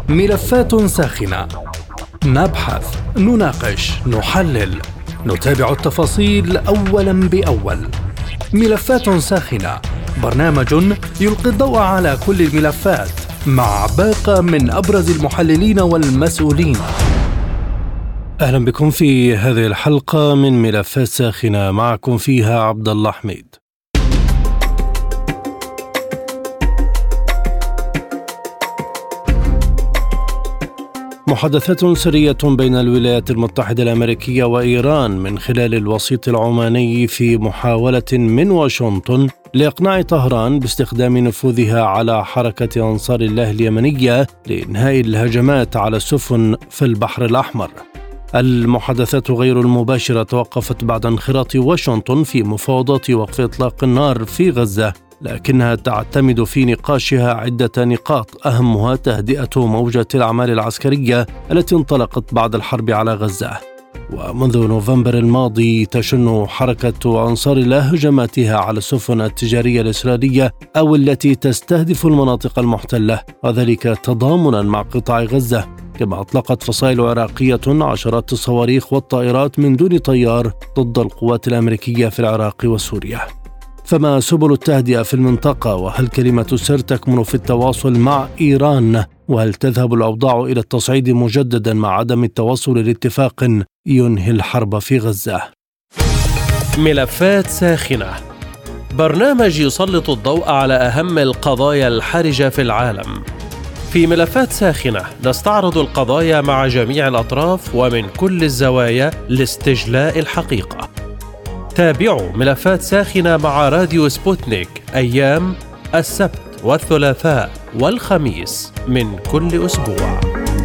ملفات ساخنة، نبحث، نناقش، نحلل، نتابع التفاصيل أولا بأول. ملفات ساخنة، برنامج يلقي الضوء على كل الملفات مع باقة من أبرز المحللين والمسؤولين. أهلا بكم في هذه الحلقة من ملفات ساخنة، معكم فيها عبد الله حميد. محادثات سرية بين الولايات المتحدة الأمريكية وإيران من خلال الوسيط العماني في محاولة من واشنطن لإقناع طهران باستخدام نفوذها على حركة أنصار الله اليمنية لإنهاء الهجمات على السفن في البحر الأحمر. المحادثات غير المباشرة توقفت بعد انخراط واشنطن في مفاوضات وقف إطلاق النار في غزة، لكنها تعتمد في نقاشها عدة نقاط أهمها تهدئة موجة الأعمال العسكرية التي انطلقت بعد الحرب على غزة. ومنذ نوفمبر الماضي تشن حركة أنصار الله هجماتها على السفن التجارية الإسرائيلية أو التي تستهدف المناطق المحتلة، وذلك تضامنا مع قطاع غزة، كما أطلقت فصائل عراقية عشرات الصواريخ والطائرات من دون طيار ضد القوات الأمريكية في العراق وسوريا. فما سبل التهدئة في المنطقة؟ وهل كلمة السر تكمن في التواصل مع إيران؟ وهل تذهب الأوضاع إلى التصعيد مجددا مع عدم التوصل لاتفاق ينهي الحرب في غزة؟ ملفات ساخنة، برنامج يسلط الضوء على أهم القضايا الحرجة في العالم. في ملفات ساخنة نستعرض القضايا مع جميع الأطراف ومن كل الزوايا لاستجلاء الحقيقة. تابعوا ملفات ساخنة مع راديو سبوتنيك أيام السبت والثلاثاء والخميس من كل أسبوع.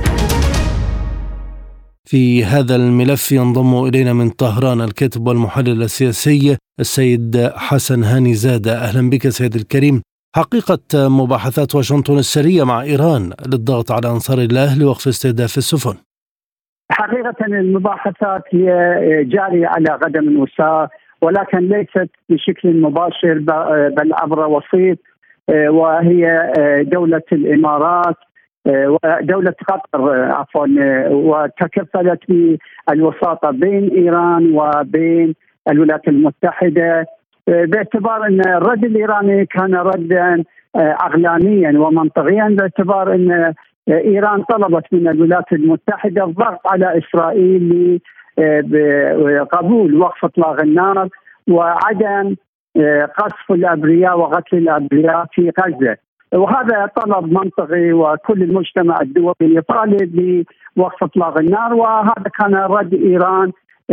في هذا الملف ينضم إلينا من طهران الكاتب والمحلل السياسي السيد حسن هاني زادة. أهلا بك سيد الكريم. حقيقة مباحثات واشنطن السرية مع إيران للضغط على أنصار الله لوقف استهداف السفن. حقيقة المباحثات هي جارية على قدم وساق، ولكن ليست بشكل مباشر بل عبر وسيط، وهي دولة الإمارات ودولة قطر عفوا، وتكفلت بالوساطة بين إيران وبين الولايات المتحدة، باعتبار أن الرد الإيراني كان ردا عقلانيا ومنطقيا، باعتبار أن إيران طلبت من الولايات المتحدة الضغط على إسرائيل لقبول وقف إطلاق النار وعدم قصف الأبرياء وقتل الأبرياء في غزة. وهذا طلب منطقي، وكل المجتمع الدولي يطالب بوقف إطلاق النار، وهذا كان رد إيران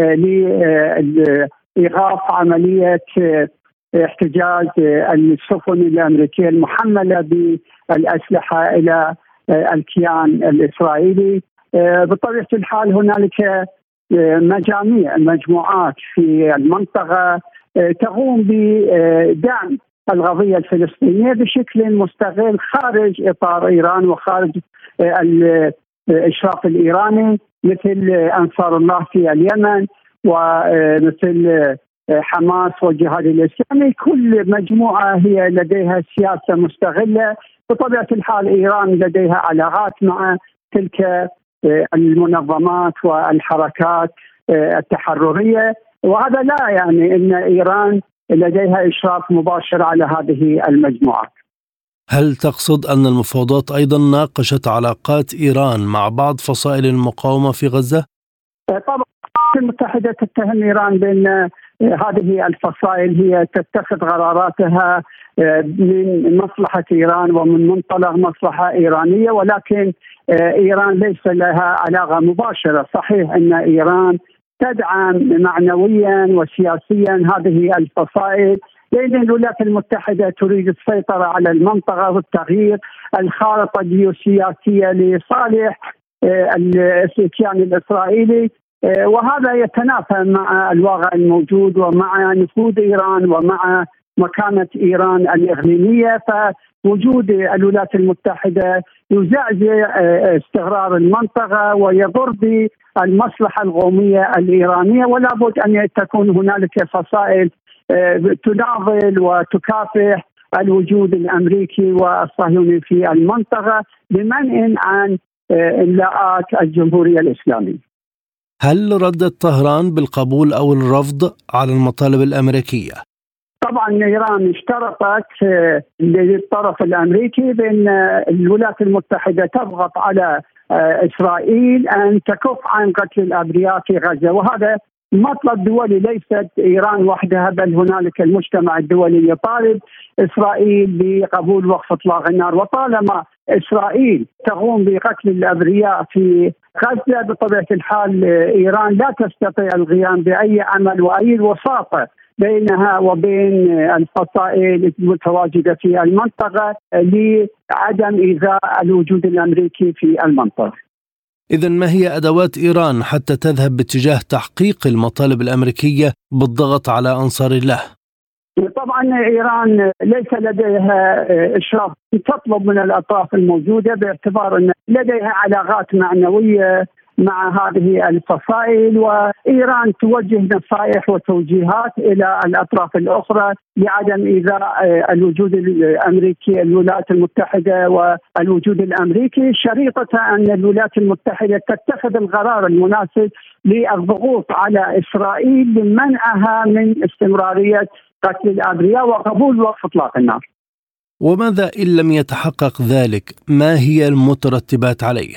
لإيقاف عملية احتجاز السفن الأمريكية المحملة بالأسلحة إلى الكيان الإسرائيلي. بطبيعة الحال هنالك مجموعات في المنطقة تقوم بدعم القضية الفلسطينية بشكل مستقل خارج إطار إيران وخارج الإشراف الإيراني، مثل أنصار الله في اليمن ومثل حماس والجهاد الإسلامي. كل مجموعة هي لديها سياسة مستقلة. بطبيعة الحال إيران لديها علاقات مع تلك المنظمات والحركات التحررية، وهذا لا يعني أن إيران لديها إشراف مباشر على هذه المجموعات. هل تقصد أن المفاوضات أيضا ناقشت علاقات إيران مع بعض فصائل المقاومة في غزة؟ طبعا الولايات المتحدة تتهم إيران بأن هذه الفصائل هي تتخذ قراراتها من مصلحة إيران ومن منطلق مصلحة إيرانية، ولكن إيران ليس لها علاقة مباشرة. صحيح أن إيران تدعم معنويا وسياسيا هذه الفصائل، لأن الولايات المتحدة تريد السيطرة على المنطقة والتغيير الخارطة الجيوسياسية لصالح الكيان الإسرائيلي، وهذا يتنافى مع الواقع الموجود ومع نفوذ إيران ومع مكانة إيران الإقليمية. فوجود الولايات المتحدة يزعزع استقرار المنطقة ويضر بالمصلحة القومية الإيرانية، ولا بد أن تكون هنالك فصائل تناضل وتكافح الوجود الأمريكي والصهيوني في المنطقة بمنع عن إملاءات الجمهورية الإسلامية. هل ردت طهران بالقبول أو الرفض على المطالب الأمريكية؟ طبعا إيران اشترطت للطرف الأمريكي بأن الولايات المتحدة تضغط على إسرائيل أن تكف عن قتل الأبرياء في غزة، وهذا مطلب دولي، ليست إيران وحدها بل هنالك المجتمع الدولي يطالب إسرائيل بقبول وقف إطلاق النار. وطالما إسرائيل تقوم بقتل الأبرياء في غزة بطبيعة الحال إيران لا تستطيع القيام بأي عمل وأي وساطة بينها وبين الفصائل المتواجدة في المنطقة لعدم إيذاء الوجود الأمريكي في المنطقة. إذن ما هي أدوات إيران حتى تذهب باتجاه تحقيق المطالب الأمريكية بالضغط على أنصار الله؟ طبعا إيران ليس لديها إشراف، تطلب من الأطراف الموجودة باعتبار أن لديها علاقات معنوية مع هذه الفصائل، وإيران توجه نصائح وتوجيهات إلى الأطراف الأخرى لعدم إيذاء الوجود الأمريكي، الولايات المتحدة والوجود الأمريكي، شريطة أن الولايات المتحدة تتخذ القرار المناسب للضغوط على إسرائيل لمنعها من استمرارية قتل الأبرياء وقبول وقف إطلاق النار. وماذا إن لم يتحقق ذلك؟ ما هي المترتبات عليه؟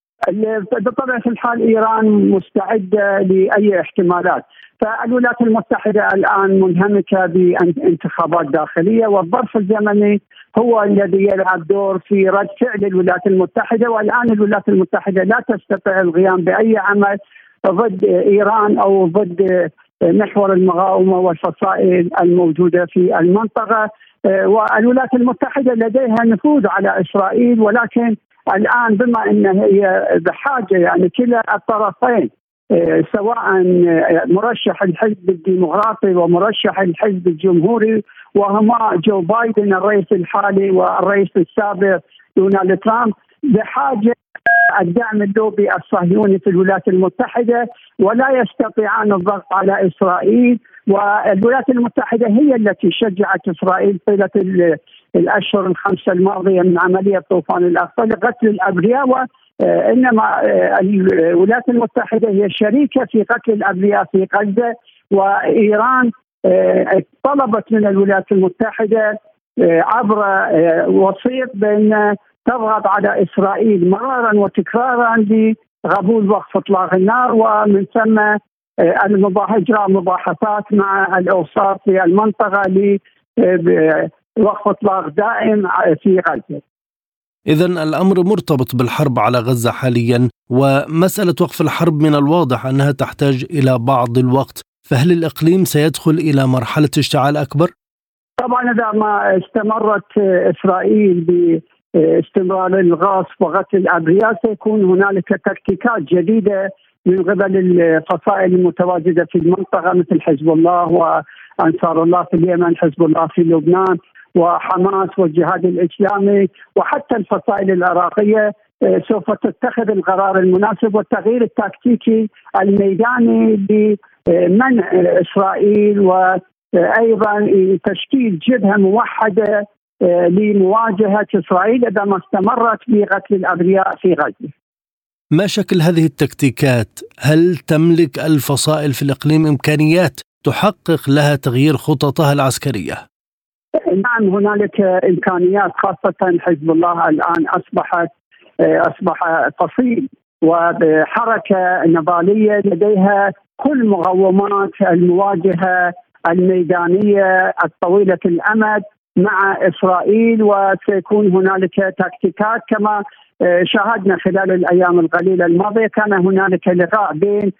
بطبيعة الحال إيران مستعدة لأي احتمالات، فالولايات المتحدة الآن منهمكة بانتخابات داخلية، والظرف الزمني هو الذي يلعب دور في رد فعل الولايات المتحدة، والآن الولايات المتحدة لا تستطيع القيام بأي عمل ضد إيران أو ضد محور المقاومة والفصائل الموجودة في المنطقة. والولايات المتحدة لديها نفوذ على إسرائيل، ولكن الآن بما أن هي بحاجة يعني كلا الطرفين سواء مرشح الحزب الديمقراطي ومرشح الحزب الجمهوري وهما جو بايدن الرئيس الحالي والرئيس السابق دونالد ترامب بحاجة الدعم اللوبي الصهيوني في الولايات المتحدة، ولا يستطيعان الضغط على إسرائيل. والولايات المتحدة هي التي شجعت إسرائيل طيلة الأشهر الخمسة الماضية من عملية طوفان الأقصى لقتل الأبرياء، وإنما الولايات المتحدة هي شريكة في قتل الأبرياء في غزة. وإيران طلبت من الولايات المتحدة عبر وسيط بأن تضغط على إسرائيل مرارا وتكرارا لقبول وقف إطلاق النار، ومن ثم إجراء مباحثات مع الأوساط في المنطقة لوقف إطلاق دائم في غزة. إذن الأمر مرتبط بالحرب على غزة حاليا، ومسألة وقف الحرب من الواضح أنها تحتاج إلى بعض الوقت، فهل الإقليم سيدخل إلى مرحلة اشتعال أكبر؟ طبعا إذا ما استمرت إسرائيل باستمرار الغاصب وقتل الأبرياء سيكون هنالك تكتيكات جديدة من قبل الفصائل المتواجدة في المنطقة مثل حزب الله وأنصار الله في اليمن، حزب الله في لبنان، وحماس والجهاد الإسلامي، وحتى الفصائل العراقية سوف تتخذ القرار المناسب والتغيير التكتيكي الميداني بمنع إسرائيل، وأيضا تشكيل جبهة موحدة لمواجهة إسرائيل إذا ما استمرت بقتل الأبرياء في غزة. ما شكل هذه التكتيكات؟ هل تملك الفصائل في الإقليم إمكانيات تحقق لها تغيير خططها العسكرية؟ نعم هنالك إمكانيات، خاصة حزب الله الآن أصبح فصيل وبحركة نضالية لديها كل مقومات المواجهة الميدانية الطويلة الأمد مع إسرائيل، وسيكون هنالك تكتيكات كما شاهدنا خلال الأيام القليلة الماضية. كان هنالك لقاء بين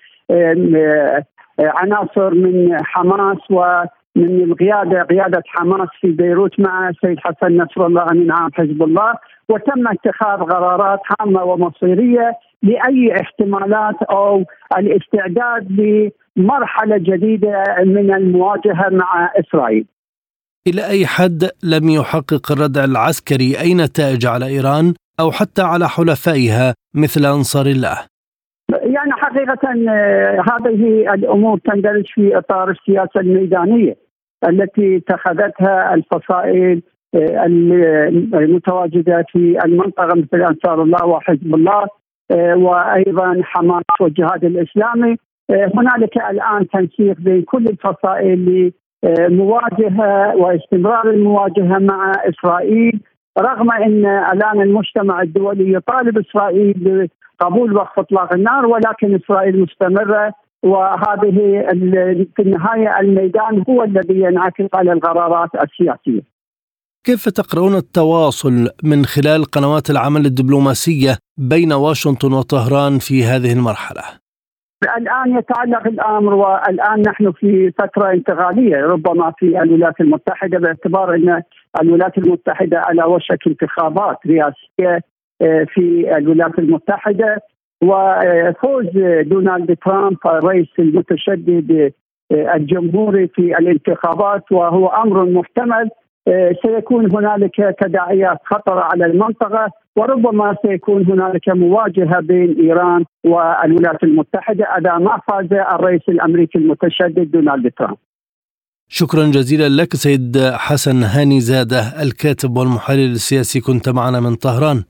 عناصر من حماس ومن قيادة حماس في بيروت مع السيد حسن نصر الله أمين عام حزب الله، وتم اتخاذ قرارات هامة ومصيرية لأي احتمالات أو الاستعداد لمرحلة جديدة من المواجهة مع إسرائيل. إلى أي حد لم يحقق الردع العسكري أي نتائج على إيران أو حتى على حلفائها مثل أنصار الله؟ يعني حقيقة هذه الأمور تندرج في إطار السياسة الميدانية التي اتخذتها الفصائل المتواجدة في المنطقة مثل أنصار الله وحزب الله وأيضا حماس والجهاد الإسلامي. هنالك الآن تنسيق بين كل الفصائل لمواجهة واستمرار المواجهة مع إسرائيل، رغم أن الآن المجتمع الدولي يطالب إسرائيل بقبول وقف إطلاق النار، ولكن إسرائيل مستمرة، وهذه في النهاية الميدان هو الذي ينعكس على القرارات السياسية. كيف تقرؤون التواصل من خلال قنوات العمل الدبلوماسية بين واشنطن وطهران في هذه المرحلة؟ الآن يتعلق الأمر، والآن نحن في فترة انتقالية ربما في الولايات المتحدة، باعتبار أن الولايات المتحدة على وشك انتخابات رئاسية في الولايات المتحدة، وفوز دونالد ترامب الرئيس المتشدد الجمهوري في الانتخابات وهو أمر محتمل، سيكون هنالك تداعيات خطرة على المنطقة، وربما سيكون هنالك مواجهة بين إيران والولايات المتحدة إذا ما فاز الرئيس الأمريكي المتشدد دونالد ترامب. شكرا جزيلا لك سيد حسن هاني زادة، الكاتب والمحلل السياسي، كنت معنا من طهران.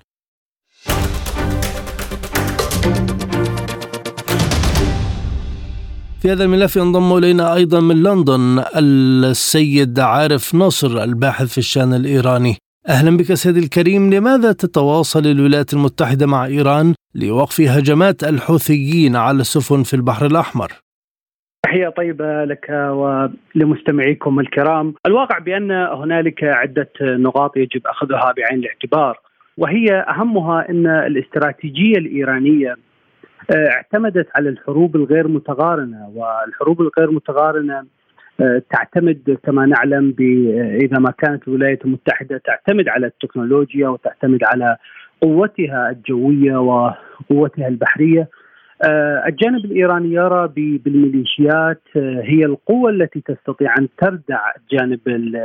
في هذا الملف ينضم إلينا أيضا من لندن السيد عارف نصر، الباحث في الشأن الإيراني. أهلا بك سيدي الكريم. لماذا تتواصل الولايات المتحدة مع إيران لوقف هجمات الحوثيين على السفن في البحر الأحمر؟ تحية طيبة لك ولمستمعيكم الكرام. الواقع بأن هنالك عدة نقاط يجب أخذها بعين الاعتبار، وهي أهمها أن الاستراتيجية الإيرانية اعتمدت على الحروب الغير متقارنة، والحروب الغير متقارنة تعتمد كما نعلم إذا ما كانت الولايات المتحدة تعتمد على التكنولوجيا وتعتمد على قوتها الجوية وقوتها البحرية. الجانب الإيراني يرى بالميليشيات هي القوة التي تستطيع أن تردع الجانب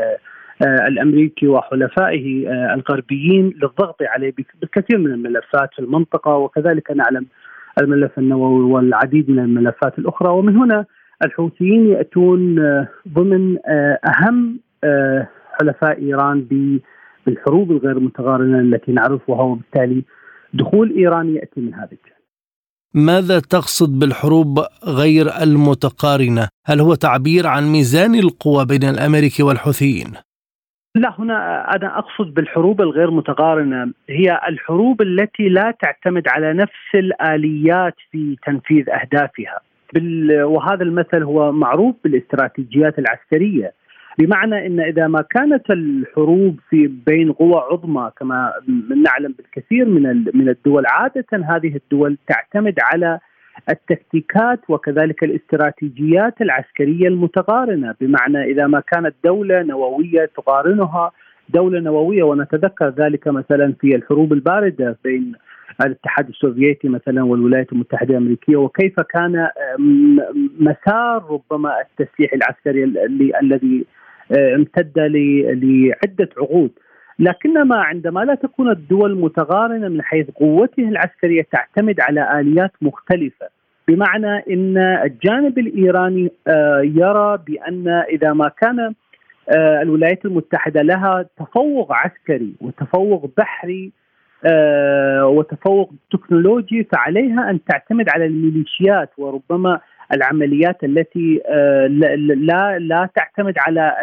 الأمريكي وحلفائه الغربيين للضغط عليه بالكثير من الملفات في المنطقة، وكذلك نعلم الملف النووي والعديد من الملفات الأخرى. ومن هنا الحوثيين يأتون ضمن أهم حلفاء إيران بالحروب الغير متقارنة التي نعرفها، وبالتالي دخول إيران يأتي من هذا الجانب. ماذا تقصد بالحروب غير المتقارنة؟ هل هو تعبير عن ميزان القوى بين الأمريكي والحوثيين؟ لا، هنا أنا أقصد بالحروب الغير متقارنة هي الحروب التي لا تعتمد على نفس الآليات في تنفيذ أهدافها، وهذا المثل هو معروف بالاستراتيجيات العسكرية، بمعنى أن إذا ما كانت الحروب في بين قوى عظمى كما نعلم بالكثير من الدول، عادة هذه الدول تعتمد على التكتيكات وكذلك الاستراتيجيات العسكرية المتقارنة، بمعنى إذا ما كانت دولة نووية تقارنها دولة نووية، ونتذكر ذلك مثلا في الحروب الباردة بين الاتحاد السوفيتي مثلا والولايات المتحدة الأمريكية، وكيف كان مسار ربما التسليح العسكري الذي امتد لعدة عقود. لكنما عندما لا تكون الدول متقارنة من حيث قوتها العسكرية تعتمد على آليات مختلفة، بمعنى أن الجانب الإيراني يرى بأن إذا ما كان الولايات المتحدة لها تفوق عسكري وتفوق بحري وتفوق تكنولوجي، فعليها أن تعتمد على الميليشيات وربما العمليات التي لا تعتمد على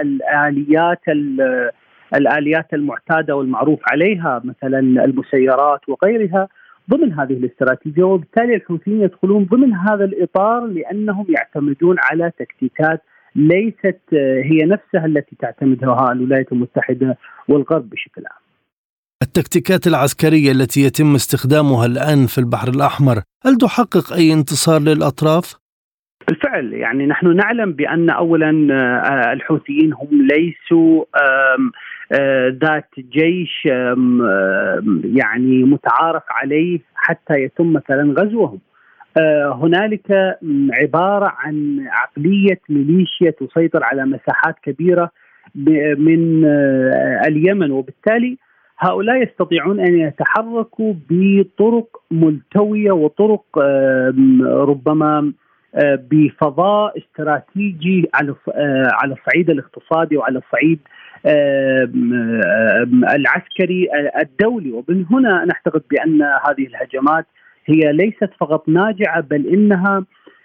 الآليات المعتادة والمعروف عليها مثلا المسيرات وغيرها ضمن هذه الاستراتيجية. وبالتالي الحوثيين يدخلون ضمن هذا الإطار لأنهم يعتمدون على تكتيكات ليست هي نفسها التي تعتمدها الولايات المتحدة والغرب بشكل عام. التكتيكات العسكرية التي يتم استخدامها الآن في البحر الأحمر هل تحقق أي انتصار للأطراف؟ بالفعل، يعني نحن نعلم بأن أولا الحوثيين هم ليسوا ذات جيش يعني متعارف عليه حتى يتم مثلا غزوهم. هنالك عبارة عن عقلية ميليشيا تسيطر على مساحات كبيرة من اليمن، وبالتالي هؤلاء يستطيعون أن يتحركوا بطرق ملتوية وطرق ربما بفضاء استراتيجي على الصعيد الاقتصادي وعلى الصعيد العسكري الدولي. ومن هنا نعتقد بأن هذه الهجمات هي ليست فقط ناجعة، بل إنها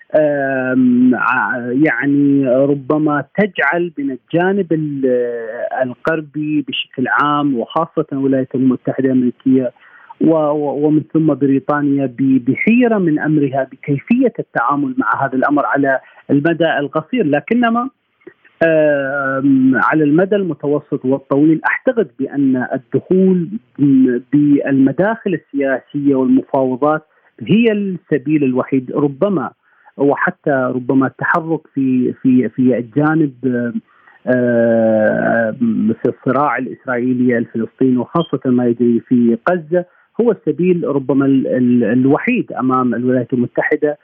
يعني ربما تجعل من الجانب الغربي بشكل عام وخاصة الولايات المتحدة الأمريكية ومن ثم بريطانيا بحيرة من أمرها بكيفية التعامل مع هذا الأمر على المدى القصير. لكنما على المدى المتوسط والطويل أعتقد بأن الدخول بالمداخل السياسية والمفاوضات هي السبيل الوحيد، ربما وحتى ربما التحرك في الجانب في الصراع الإسرائيلي الفلسطيني وخاصة ما يجري في غزة هو السبيل ربما الوحيد أمام الولايات المتحدة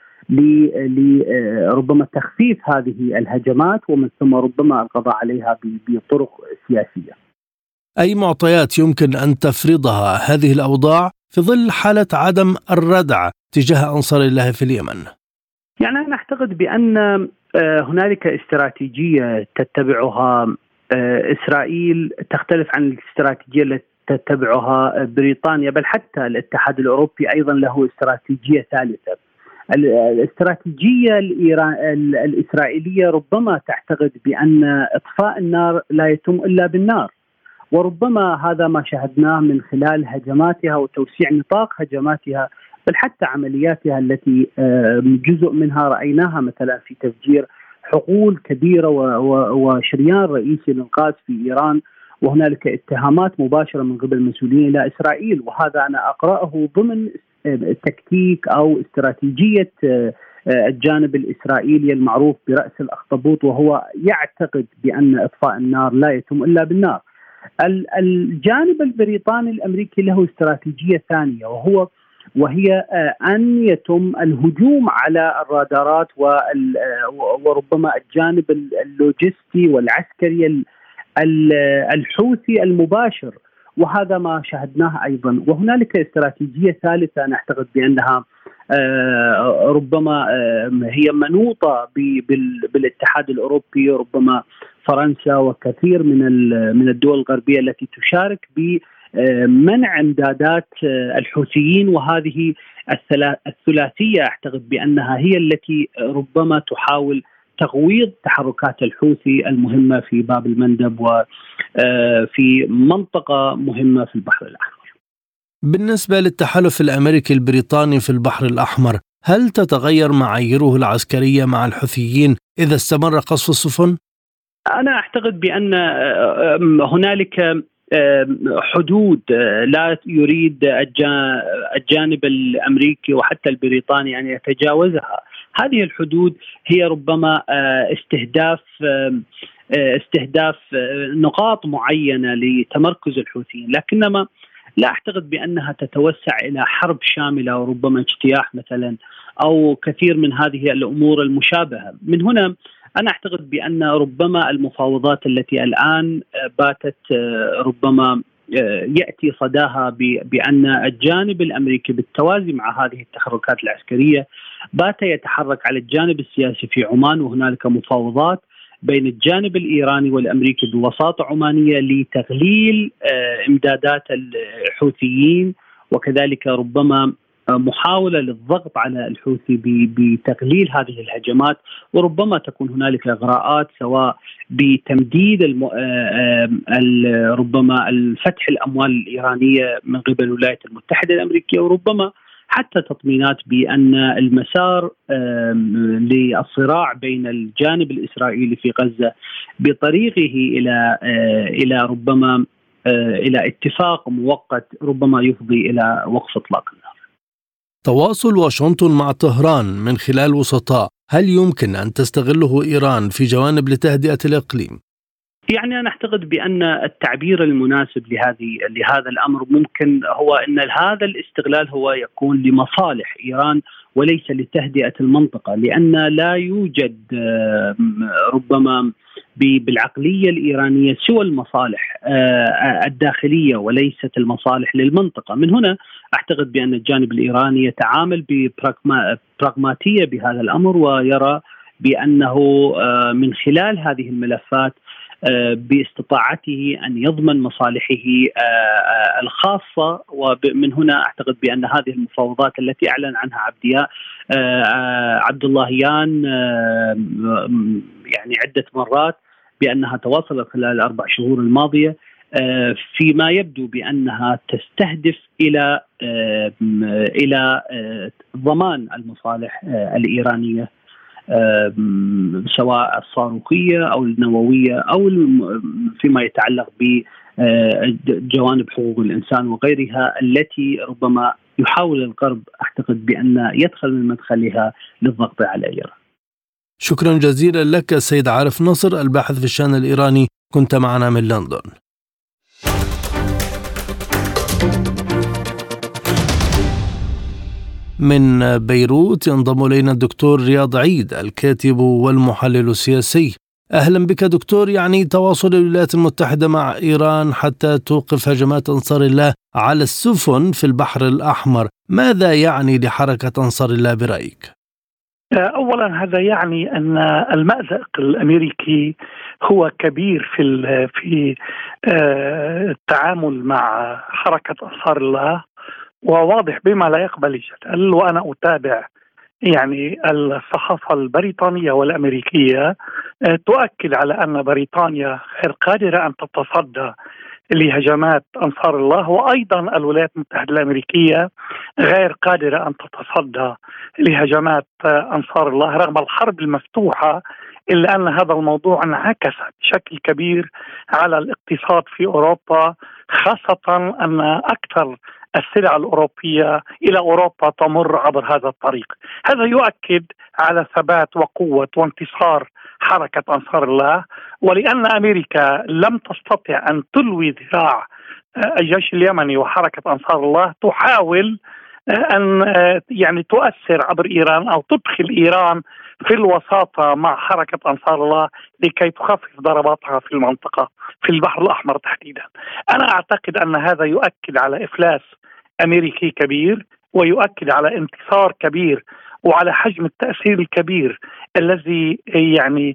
لربما تخفيف هذه الهجمات ومن ثم ربما القضاء عليها بطرق سياسية. أي معطيات يمكن أن تفرضها هذه الأوضاع في ظل حالة عدم الردع تجاه أنصار الله في اليمن؟ يعني أنا أعتقد بأن هنالك استراتيجية تتبعها إسرائيل تختلف عن الاستراتيجية التي تتبعها بريطانيا، بل حتى الاتحاد الأوروبي أيضا له استراتيجية ثالثة. الاستراتيجية الإسرائيلية ربما تعتقد بأن إطفاء النار لا يتم إلا بالنار، وربما هذا ما شاهدناه من خلال هجماتها وتوسيع نطاق هجماتها، بل حتى عملياتها التي جزء منها رأيناها مثلا في تفجير حقول كبيرة وشريان رئيسي للغاز في إيران، وهنالك اتهامات مباشرة من قبل المسؤولين إلى إسرائيل. وهذا أنا أقرأه ضمن تكتيك أو استراتيجية الجانب الإسرائيلي المعروف برأس الأخطبوط، وهو يعتقد بأن إطفاء النار لا يتم إلا بالنار. الجانب البريطاني الأمريكي له استراتيجية ثانية وهي أن يتم الهجوم على الرادارات وربما الجانب اللوجستي والعسكري الحوثي المباشر، وهذا ما شاهدناه أيضا. وهنالك استراتيجية ثالثة نعتقد بأنها ربما هي منوطة بالاتحاد الأوروبي، ربما فرنسا وكثير من الدول الغربية التي تشارك بمنع امدادات الحوثيين، وهذه الثلاثية أعتقد بأنها هي التي ربما تحاول تغويض تحركات الحوثي المهمة في باب المندب وفي منطقة مهمة في البحر الأحمر. بالنسبة للتحالف الأمريكي البريطاني في البحر الأحمر، هل تتغير معاييره العسكرية مع الحوثيين إذا استمر قصف السفن؟ أنا أعتقد بأن هنالك حدود لا يريد الجانب الأمريكي وحتى البريطاني أن يتجاوزها. هذه الحدود هي ربما استهداف نقاط معينة لتمركز الحوثيين، لكنما لا أعتقد بأنها تتوسع إلى حرب شاملة وربما اجتياح مثلا أو كثير من هذه الأمور المشابهة. من هنا أنا أعتقد بأن ربما المفاوضات التي الآن باتت ربما يأتي صداها بأن الجانب الأمريكي بالتوازي مع هذه التحركات العسكرية بات يتحرك على الجانب السياسي في عمان، وهنالك مفاوضات بين الجانب الإيراني والأمريكي بوساطة عمانية لتقليل إمدادات الحوثيين، وكذلك ربما محاولة للضغط على الحوثي بتقليل هذه الهجمات، وربما تكون هنالك إغراءات سواء بتمديد ربما الفتح الأموال الإيرانية من قبل الولايات المتحدة الأمريكية، وربما حتى تطمينات بأن المسار للصراع بين الجانب الإسرائيلي في غزة بطريقه إلى ربما إلى اتفاق مؤقت ربما يفضي إلى وقف إطلاق النار. تواصل واشنطن مع طهران من خلال وسطاء، هل يمكن أن تستغله إيران في جوانب لتهدئة الإقليم؟ يعني أنا أعتقد بأن التعبير المناسب لهذا الأمر ممكن هو أن هذا الاستغلال هو يكون لمصالح إيران وليس لتهدئة المنطقة، لأن لا يوجد ربما بالعقلية الإيرانية سوى المصالح الداخلية وليست المصالح للمنطقة. من هنا أعتقد بأن الجانب الإيراني يتعامل ببراغماتية بهذا الأمر، ويرى بأنه من خلال هذه الملفات باستطاعته أن يضمن مصالحه الخاصة. ومن هنا أعتقد بأن هذه المفاوضات التي أعلن عنها عبد اللهيان يعني عدة مرات بأنها تواصلت خلال ال4 شهور الماضية، فيما يبدو بأنها تستهدف إلى ضمان المصالح الإيرانية، سواء الصاروخية أو النووية أو فيما يتعلق بجوانب حقوق الإنسان وغيرها، التي ربما يحاول الغرب أعتقد بأن يدخل من مدخلها للضغط على إيران. شكرا جزيلا لك سيد عارف نصر، الباحث في الشأن الإيراني، كنت معنا من لندن. من بيروت ينضم إلينا الدكتور رياض عيد، الكاتب والمحلل السياسي. أهلا بك دكتور. يعني تواصل الولايات المتحدة مع إيران حتى توقف هجمات أنصار الله على السفن في البحر الأحمر، ماذا يعني لحركة أنصار الله برأيك؟ أولا هذا يعني أن المأزق الأمريكي هو كبير في التعامل مع حركة أنصار الله، وواضح بما لا يقبل الجدل. وأنا أتابع يعني الصحافة البريطانية والأمريكية تؤكد على أن بريطانيا غير قادرة أن تتصدى لهجمات أنصار الله، وأيضا الولايات المتحدة الأمريكية غير قادرة أن تتصدى لهجمات أنصار الله رغم الحرب المفتوحة، إلا أن هذا الموضوع انعكس بشكل كبير على الاقتصاد في أوروبا، خاصة أن أكثر السلع الأوروبية إلى أوروبا تمر عبر هذا الطريق. هذا يؤكد على ثبات وقوة وانتصار حركة أنصار الله، ولأن أمريكا لم تستطع أن تلوي ذراع الجيش اليمني وحركة أنصار الله، تحاول أن يعني تؤثر عبر إيران أو تدخل إيران في الوساطة مع حركة أنصار الله لكي تخفف ضرباتها في المنطقة في البحر الأحمر تحديدا. أنا أعتقد أن هذا يؤكد على إفلاس أمريكي كبير، ويؤكد على انتصار كبير وعلى حجم التأثير الكبير الذي يعني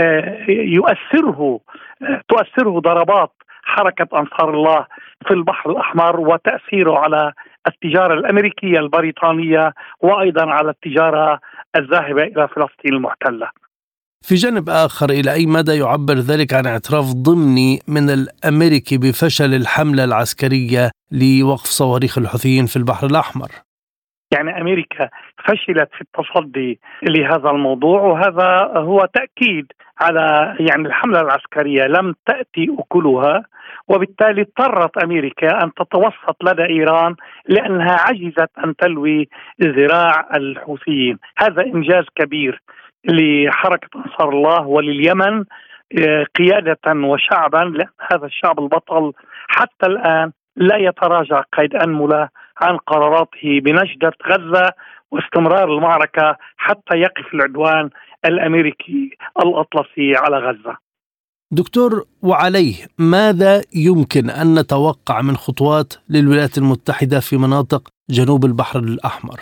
تؤثره ضربات حركة أنصار الله في البحر الأحمر، وتأثيره على التجارة الأمريكية البريطانية، وأيضا على التجارة الذاهبة إلى فلسطين المحتلة. في جانب آخر، إلى أي مدى يعبر ذلك عن اعتراف ضمني من الأمريكي بفشل الحملة العسكرية لوقف صواريخ الحوثيين في البحر الأحمر؟ يعني أمريكا فشلت في التصدي لهذا الموضوع، وهذا هو تأكيد على يعني الحملة العسكرية لم تأتي أكلها، وبالتالي اضطرت أمريكا أن تتوسط لدى إيران لأنها عجزت أن تلوي ذراع الحوثيين. هذا إنجاز كبير لحركة أنصار الله ولليمن قيادة وشعبا، لأن هذا الشعب البطل حتى الآن لا يتراجع قيد أنملة عن قراراته بنجدة غزة واستمرار المعركة حتى يقف العدوان الأمريكي الأطلسي على غزة. دكتور، وعليه ماذا يمكن أن نتوقع من خطوات للولايات المتحدة في مناطق جنوب البحر الأحمر؟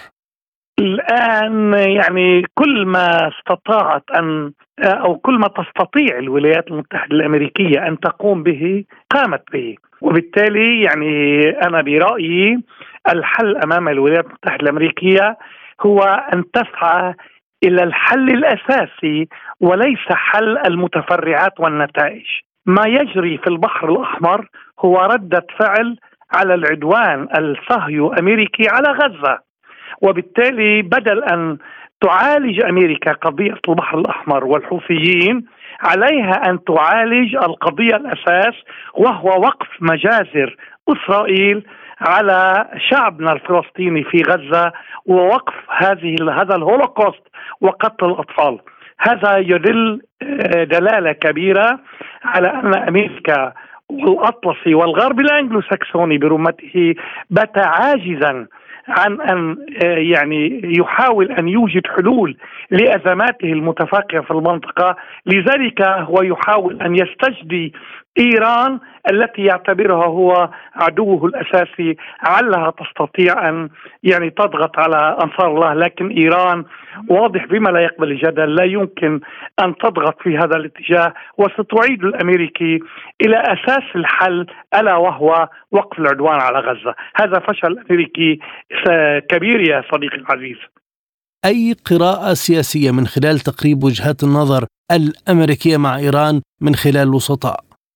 الآن يعني كل ما استطاعت أو كل ما تستطيع الولايات المتحدة الأمريكية أن تقوم به قامت به، وبالتالي يعني أنا برأيي الحل أمام الولايات المتحدة الأمريكية هو أن تسعى إلى الحل الأساسي وليس حل المتفرعات والنتائج. ما يجري في البحر الأحمر هو ردة فعل على العدوان الصهيوني أمريكي على غزة، وبالتالي بدل أن تعالج أمريكا قضية البحر الأحمر والحوثيين، عليها أن تعالج القضية الأساس، وهو وقف مجازر إسرائيل على شعبنا الفلسطيني في غزة، ووقف هذا الهولوكوست وقتل الأطفال. هذا يدل دلالة كبيرة على أن أمريكا والأطلسي والغرب الأنجلو ساكسوني برمته بات عاجزا عن أن يعني يحاول أن يوجد حلول لأزماته المتفاقمة في المنطقة، لذلك هو يحاول أن يستجدي إيران التي يعتبرها هو عدوه الأساسي علها تستطيع أن يعني تضغط على أنصار الله، لكن إيران واضح بما لا يقبل الجدل لا يمكن أن تضغط في هذا الاتجاه، وستعيد الأمريكي إلى أساس الحل ألا وهو وقف العدوان على غزة. هذا فشل أمريكي كبير يا صديقي العزيز. أي قراءة سياسية من خلال تقريب وجهات النظر الأمريكية مع إيران من خلال الوسطاء؟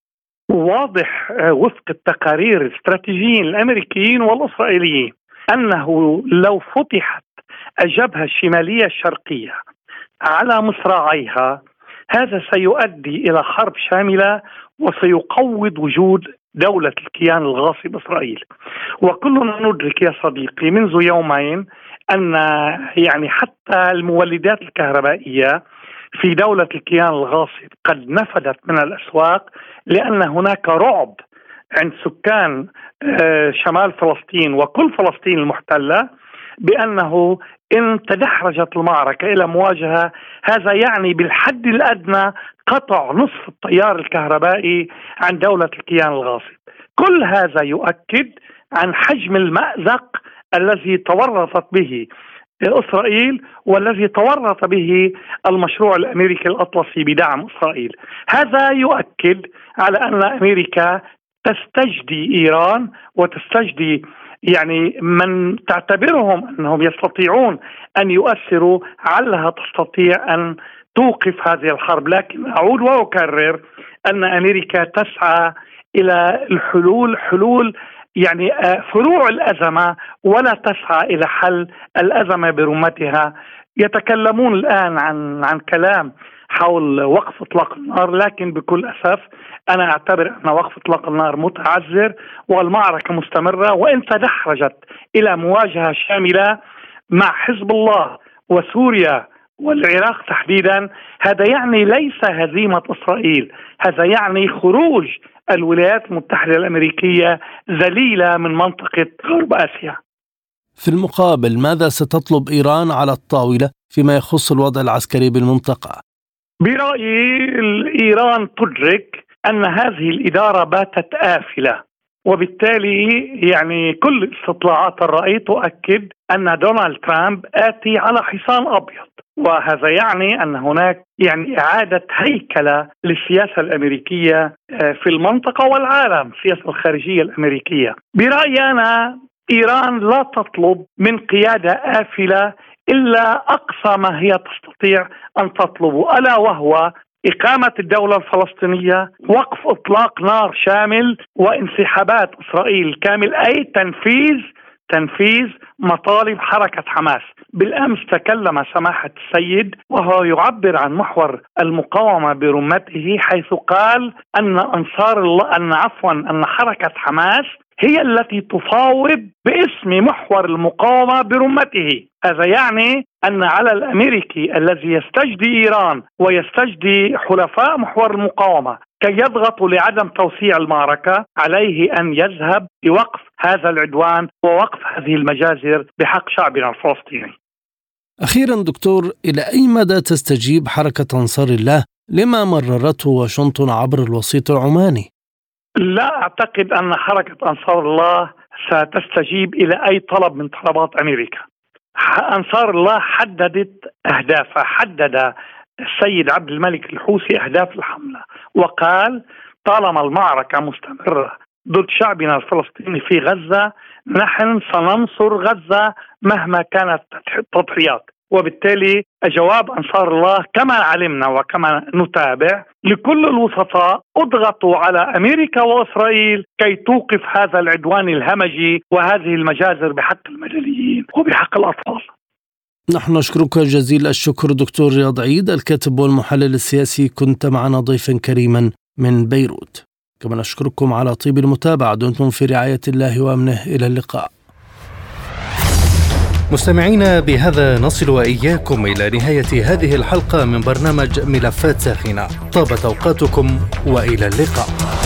واضح وفق التقارير الاستراتيجيين الأمريكيين والإسرائيليين أنه لو فتحت الجبهة الشمالية الشرقية على مصراعيها هذا سيؤدي إلى حرب شاملة وسيقوض وجود دولة الكيان الغاصب إسرائيل. وكلنا ندرك يا صديقي منذ يومين أن يعني حتى المولدات الكهربائية في دولة الكيان الغاصب قد نفدت من الأسواق، لأن هناك رعب عند سكان شمال فلسطين وكل فلسطين المحتلة بأنه إن تدحرجت المعركة إلى مواجهة هذا يعني بالحد الأدنى قطع نصف التيار الكهربائي عن دولة الكيان الغاصب. كل هذا يؤكد عن حجم المأزق الذي تورطت به إسرائيل والذي تورط به المشروع الأمريكي الأطلسي بدعم إسرائيل. هذا يؤكد على أن أمريكا تستجدي إيران وتستجدي يعني من تعتبرهم أنهم يستطيعون أن يؤثروا علها تستطيع أن توقف هذه الحرب. لكن أعود وأكرر أن أمريكا تسعى إلى حلول يعني فروع الأزمة ولا تسعى إلى حل الأزمة برمتها. يتكلمون الآن عن كلام حول وقف إطلاق النار، لكن بكل أسف أنا أعتبر أن وقف إطلاق النار متعذر والمعركة مستمرة، وإن تدحرجت إلى مواجهة شاملة مع حزب الله وسوريا والعراق تحديدا هذا يعني ليس هزيمة إسرائيل، هذا يعني خروج الولايات المتحدة الأمريكية ذليلة من منطقة غرب آسيا. في المقابل ماذا ستطلب إيران على الطاولة فيما يخص الوضع العسكري بالمنطقة؟ برأيي إيران تدرك أن هذه الإدارة باتت آفلة، وبالتالي يعني كل استطلاعات الرأي تؤكد أن دونالد ترامب آتي على حصان أبيض، وهذا يعني أن هناك يعني إعادة هيكلة للسياسة الأمريكية في المنطقة والعالم، السياسة الخارجية الأمريكية. برأيي أنا إيران لا تطلب من قيادة آفلة إلا أقصى ما هي تستطيع أن تطلبه، ألا وهو إقامة الدولة الفلسطينية، وقف إطلاق نار شامل، وانسحابات إسرائيل كامل، أي تنفيذ مطالب حركة حماس. بالأمس تكلم سماحة السيد وهو يعبر عن محور المقاومة برمته، حيث قال أن أن حركة حماس هي التي تفاوض باسم محور المقاومة برمته. هذا يعني أن على الأمريكي الذي يستجدي إيران ويستجدي حلفاء محور المقاومة كي يضغطوا لعدم توسيع المعركة عليه أن يذهب لوقف هذا العدوان ووقف هذه المجازر بحق شعبنا الفلسطيني. أخيرا دكتور، إلى أي مدى تستجيب حركة أنصار الله لما مررته واشنطن عبر الوسيط العماني؟ لا أعتقد أن حركة أنصار الله ستستجيب إلى أي طلب من طلبات أمريكا. أنصار الله حددت أهدافها، حدد السيد عبد الملك الحوثي أهداف الحملة وقال طالما المعركة مستمرة ضد شعبنا الفلسطيني في غزة نحن سننصر غزة مهما كانت التضحيات. وبالتالي جواب أنصار الله كما علمنا وكما نتابع لكل الوسطاء اضغطوا على أمريكا وإسرائيل كي توقف هذا العدوان الهمجي وهذه المجازر بحق المدنيين وبحق الأطفال. نحن نشكرك جزيل الشكر دكتور رياض عيد، الكاتب والمحلل السياسي، كنت معنا ضيفا كريما من بيروت. كما نشكركم على طيب المتابعة، دمتم في رعاية الله وأمنه، إلى اللقاء. مستمعينا، بهذا نصل وإياكم إلى نهاية هذه الحلقة من برنامج ملفات ساخنة. طابت أوقاتكم وإلى اللقاء.